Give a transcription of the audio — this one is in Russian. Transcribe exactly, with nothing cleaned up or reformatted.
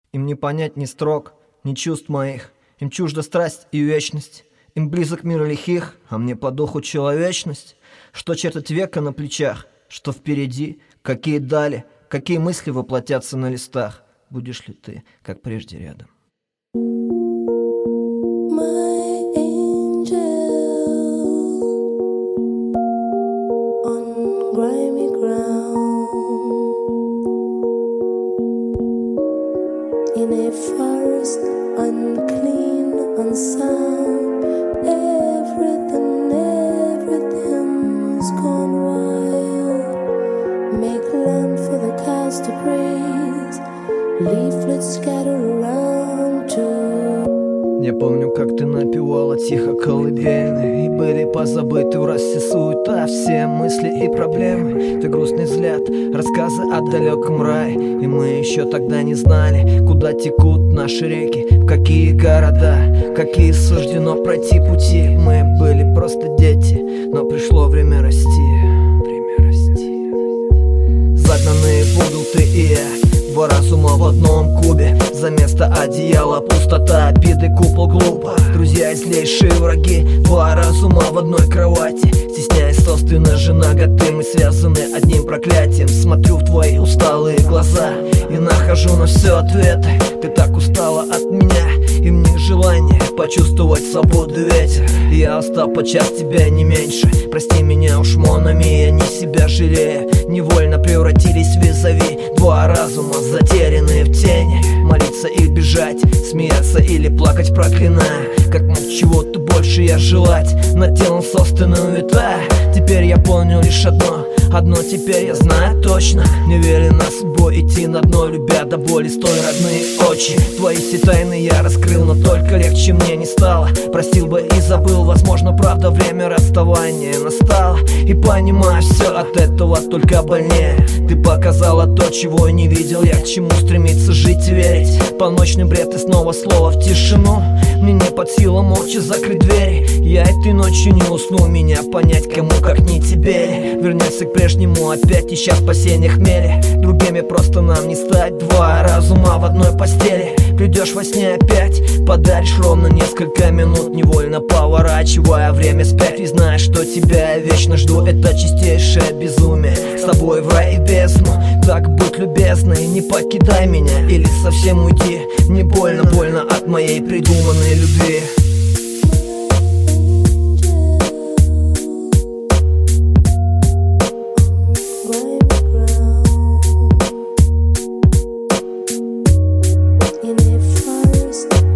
Им не понять ни строк, ни чувств моих. Им чужда страсть и вечность. Им близок мир лихих, а мне по духу человечность. Что чертить века на плечах, что впереди, какие дали, какие мысли воплотятся на листах. Будешь ли ты, как прежде, рядом? In a forest unclean, unsound, everything, everything's gone wild. Make land for the cows to graze, leaflets scatter around too. Я помню, как ты напевала тихо колыбельные, и были позабыты в росе суета все мысли и проблемы. Ты грустный взгляд, рассказы о далеком рае. И мы еще тогда не знали, куда текут наши реки, в какие города, какие суждено пройти пути. Мы были просто дети, но пришло время расти. Время расти. Загнанные в угол ты и я, два разума в одном кубе. За место одеяла пустота, обиды, купол глупо. Друзья и злейшие враги, два разума в одной кровати. Стесняясь собственной же наготы, мы связаны одним проклятием. Смотрю в твои усталые глаза и нахожу на все ответы. Ты так устала от меня, и мне желание почувствовать свободу ветер. Я устал подчас тебя не меньше. Прости меня уж, Монами, я не себя жалею. Невольно превратились в визави, два разума затерянные в тени. Молиться и бежать, смеяться или плакать, проклиная. Как мог чего-то больше я желать, над телом собственным витая. Теперь я понял лишь одно, одно теперь я знаю точно. Не велено судьбой идти на дно, любя до боли столь родные очи. Твои все тайны я раскрыл, но только легче мне не стало. Простил бы и забыл, возможно, правда, время расставания настало. И понимаю, все от этого только больнее. Ты показала то, чего не видел я, к чему стремиться жить и верить. Полночный бред и снова слово в тишину. Мне не под силу молча закрыть двери. Я этой ночью не усну, меня понять кому, как не тебе. Вернемся к прежнему опять, ища спасения хмели. Другими просто нам не стать, два разума в одной постели. Придешь во сне опять, подаришь ровно несколько минут, невольно поворачивая время вспять. И знаешь, что тебя я вечно жду, это чистейшее безумие. С тобой в рай и бездну, так будь любезной, не покидай меня или совсем уйди. Мне больно, больно от моей придуманной любви. In a forest